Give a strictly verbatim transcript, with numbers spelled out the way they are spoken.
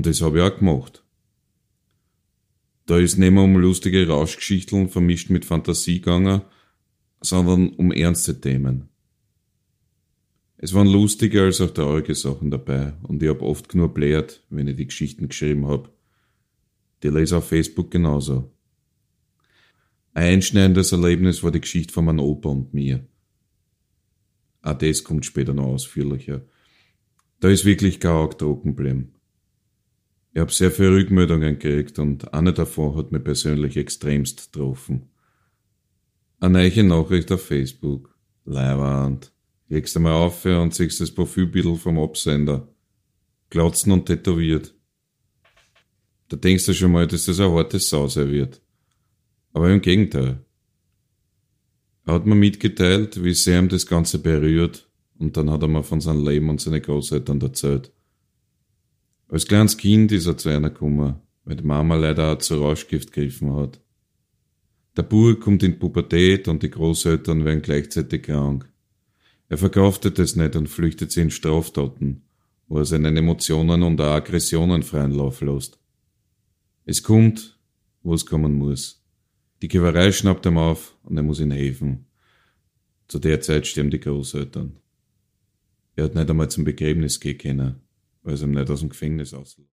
Und das habe ich auch gemacht. Da ist nicht mehr um lustige Rauschgeschichteln vermischt mit Fantasie gegangen, sondern um ernste Themen. Es waren lustige als auch traurige Sachen dabei und ich hab oft genug bläht, wenn ich die Geschichten geschrieben hab. Die lese auf Facebook genauso. Ein einschneidendes Erlebnis war die Geschichte von meinem Opa und mir. Auch das kommt später noch ausführlicher. Da ist wirklich kein Auge trocken geblieben. Ich hab sehr viele Rückmeldungen gekriegt und eine davon hat mich persönlich extremst getroffen. Eine neue Nachricht auf Facebook. Leiwand. Legst einmal auf und siehst das Profilbild vom Absender. Glatzen und tätowiert. Da denkst du schon mal, dass das eine harte Sau sein wird. Aber im Gegenteil. Er hat mir mitgeteilt, wie sehr ihm das Ganze berührt, und dann hat er mir von seinem Leben und seinen Großeltern erzählt. Als kleines Kind ist er zu einer gekommen, weil die Mama leider auch zu Rauschgift gegriffen hat. Der Bub kommt in die Pubertät und die Großeltern werden gleichzeitig krank. Er verkraftet es nicht und flüchtet sich in Straftaten, wo er seinen Emotionen und auch Aggressionen freien Lauf lässt. Es kommt, wo es kommen muss. Die Kiewerei schnappt ihm auf und er muss ihnen helfen. Zu der Zeit sterben die Großeltern. Er hat nicht einmal zum Begräbnis gehen können, weil es ihm nicht aus dem Gefängnis auslässt.